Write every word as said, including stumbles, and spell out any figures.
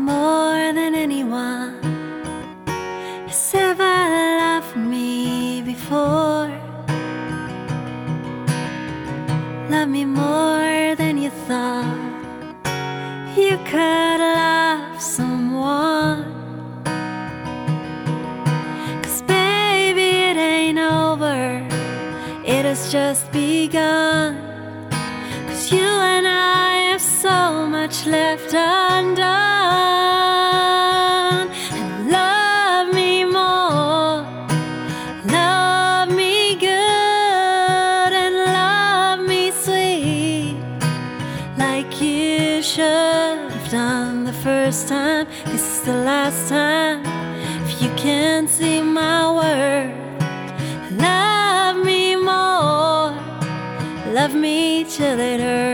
more than anyone has ever loved me before. Love me more than you thought you could love someone. 'Cause baby, it ain't over, it has just begun. 'Cause you and I have so much left undone. And love me more, love me good, and love me sweet, like you should have done the first time. This is the last time. If you can't see my worth, love me more, love me till it hurts.